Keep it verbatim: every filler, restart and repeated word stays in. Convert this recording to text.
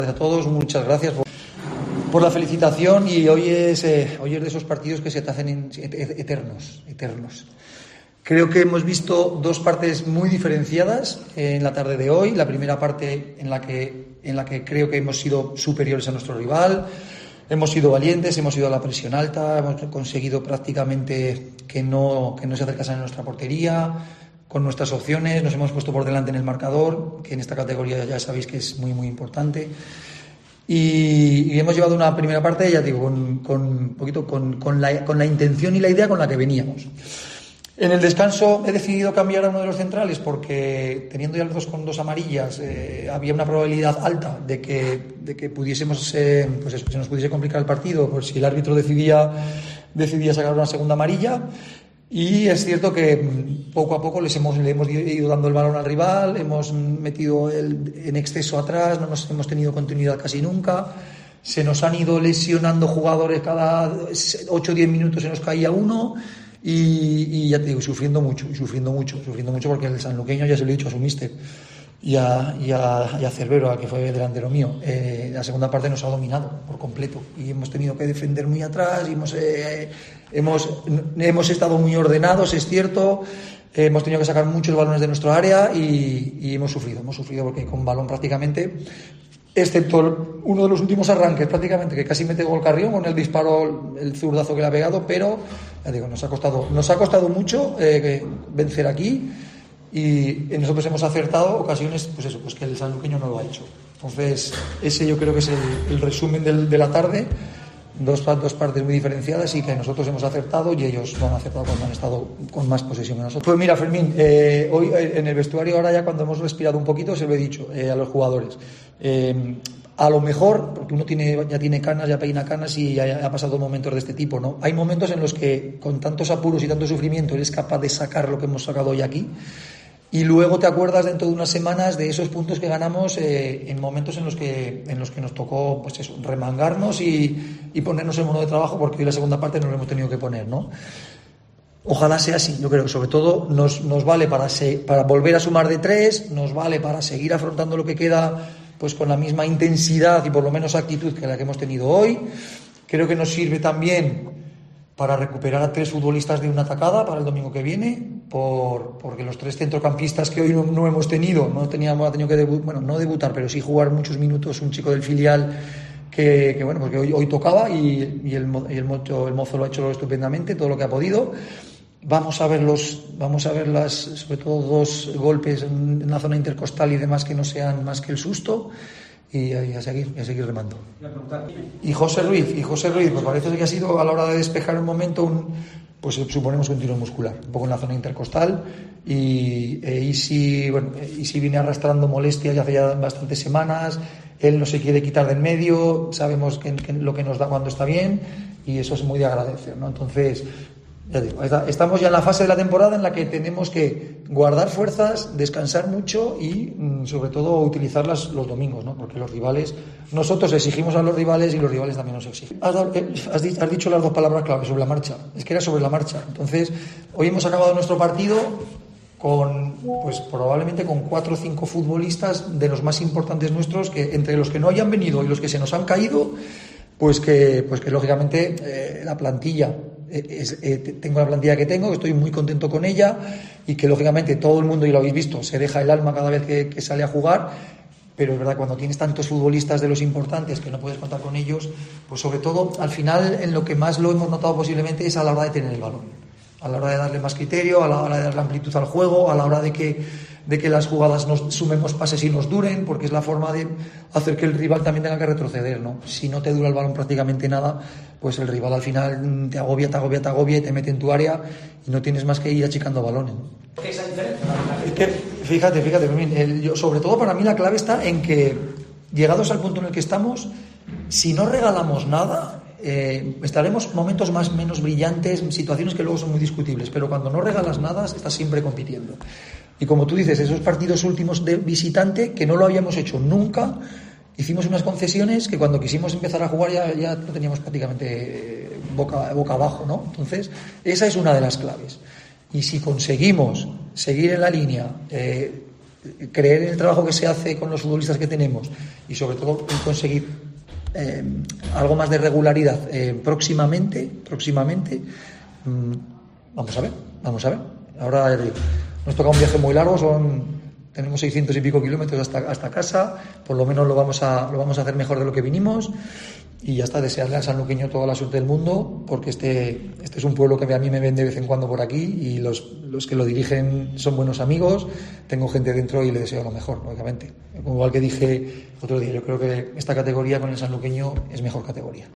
A todos, muchas gracias por, por la felicitación y hoy es, eh, hoy es de esos partidos que se te hacen en, eternos, eternos. Creo que hemos visto dos partes muy diferenciadas en la tarde de hoy. La primera parte en la que, en la que creo que hemos sido superiores a nuestro rival, hemos sido valientes, hemos ido a la presión alta, hemos conseguido prácticamente que no, que no se acercasen a nuestra portería, con nuestras opciones, nos hemos puesto por delante en el marcador, que en esta categoría ya sabéis que es muy muy importante, y, y hemos llevado una primera parte, ya digo, con, con un poquito con, con, la, con la intención y la idea con la que veníamos. En el descanso he decidido cambiar a uno de los centrales porque teniendo ya los dos con dos amarillas eh, había una probabilidad alta de que, de que pudiésemos, eh, pues eso, se nos pudiese complicar el partido, pues si el árbitro decidía, decidía sacar una segunda amarilla. Y es cierto que poco a poco les hemos, le hemos ido dando el balón al rival, hemos metido el, en exceso atrás, no nos hemos tenido continuidad casi nunca, se nos han ido lesionando jugadores cada ocho o diez minutos, se nos caía uno y, y ya te digo, sufriendo mucho, y sufriendo mucho, sufriendo mucho porque el sanluqueño, ya se lo he dicho a su míster y a, y a, y a Cervero, a que fue delantero mío, eh, la segunda parte nos ha dominado por completo y hemos tenido que defender muy atrás y hemos, eh, hemos, hemos estado muy ordenados, es cierto, eh, hemos tenido que sacar muchos balones de nuestro área y, y hemos sufrido, hemos sufrido porque con balón prácticamente, excepto uno de los últimos arranques prácticamente, que casi mete gol Carrión con el disparo, el zurdazo que le ha pegado, pero ya digo, nos ha costado, nos ha costado mucho eh, vencer aquí. Y nosotros hemos acertado ocasiones, pues eso, pues que el sanluqueño no lo ha hecho. Entonces, ese yo creo que es el, el resumen del, de la tarde, dos, dos partes muy diferenciadas y que nosotros hemos acertado y ellos no han acertado cuando han estado con más posesión que nosotros. Pues mira, Fermín, eh, hoy en el vestuario ahora ya cuando hemos respirado un poquito se lo he dicho eh, a los jugadores. Eh, a lo mejor, porque uno tiene, ya tiene canas, ya peina canas y ya ha pasado momentos de este tipo, ¿no? Hay momentos en los que con tantos apuros y tanto sufrimiento eres capaz de sacar lo que hemos sacado hoy aquí. Y luego te acuerdas dentro de unas semanas de esos puntos que ganamos eh, en momentos en los que en los que nos tocó pues eso, remangarnos y, y ponernos el mono de trabajo, porque hoy la segunda parte nos lo hemos tenido que poner, ¿no? Ojalá sea así. Yo creo que sobre todo nos, nos vale para, se, para volver a sumar de tres, nos vale para seguir afrontando lo que queda pues con la misma intensidad y por lo menos actitud que la que hemos tenido hoy. Creo que nos sirve también para recuperar a tres futbolistas de una atacada para el domingo que viene, por, porque los tres centrocampistas que hoy no, no hemos tenido, no teníamos, ha tenido que debutar, bueno, no debutar, pero sí jugar muchos minutos un chico del filial que, que bueno, porque hoy, hoy tocaba y, y, el, y el, mozo, el mozo lo ha hecho estupendamente, todo lo que ha podido. Vamos a ver los, vamos a ver las, sobre todo dos golpes en, en la zona intercostal y demás que no sean más que el susto. Y a, y a seguir, y a seguir remando. Y José Ruiz, y José Ruiz, pues parece que ha sido a la hora de despejar un momento un, pues suponemos un tiro muscular, un poco en la zona intercostal, y e Isi, bueno, Isi viene arrastrando molestias ya hace ya bastantes semanas, él no se quiere quitar del medio, sabemos que, que lo que nos da cuando está bien, y eso es muy de agradecer, ¿no? Entonces, ya digo, estamos ya en la fase de la temporada en la que tenemos que guardar fuerzas, descansar mucho y sobre todo utilizarlas los domingos, ¿no? Porque los rivales, nosotros exigimos a los rivales y los rivales también nos exigen. Has, dado, has, has dicho las dos palabras clave, sobre la marcha, es que era sobre la marcha. Entonces, hoy hemos acabado nuestro partido con, pues probablemente con cuatro o cinco futbolistas de los más importantes nuestros, que entre los que no hayan venido y los que se nos han caído, pues que, pues que lógicamente eh, la plantilla, Es, eh, tengo la plantilla que tengo, que estoy muy contento con ella y que lógicamente todo el mundo, y lo habéis visto, se deja el alma cada vez que, que sale a jugar, pero es verdad, cuando tienes tantos futbolistas de los importantes que no puedes contar con ellos, pues sobre todo al final en lo que más lo hemos notado posiblemente es a la hora de tener el balón, a la hora de darle más criterio, a la hora de darle amplitud al juego, a la hora de que de que las jugadas nos sumemos pases y nos duren, porque es la forma de hacer que el rival también tenga que retroceder, ¿no? Si no te dura el balón prácticamente nada, pues el rival al final te agobia, te agobia, te agobia y te mete en tu área y no tienes más que ir achicando balones, ¿no? ¿Esa diferencia? Es que, fíjate, fíjate, el, yo, sobre todo para mí la clave está en que, llegados al punto en el que estamos, si no regalamos nada, Eh, estaremos momentos más menos brillantes, situaciones que luego son muy discutibles, pero cuando no regalas nada estás siempre compitiendo. Y como tú dices, esos partidos últimos de visitante que no lo habíamos hecho nunca, hicimos unas concesiones que cuando quisimos empezar a jugar ya, ya lo teníamos prácticamente boca, boca abajo, ¿no? Entonces esa es una de las claves, y si conseguimos seguir en la línea, eh, creer en el trabajo que se hace con los futbolistas que tenemos y sobre todo en conseguir eh, algo más de regularidad eh, próximamente, próximamente, mmm, vamos a ver, vamos a ver. Ahora eh, nos toca un viaje muy largo, son tenemos seiscientos y pico kilómetros hasta, hasta casa, por lo menos lo vamos a lo vamos a hacer mejor de lo que vinimos. Y ya está, desearle al sanluqueño toda la suerte del mundo, porque este, este es un pueblo que a mí me ven de vez en cuando por aquí y los, los que lo dirigen son buenos amigos, tengo gente dentro y le deseo lo mejor, lógicamente. Igual que dije otro día, yo creo que esta categoría con el sanluqueño es mejor categoría.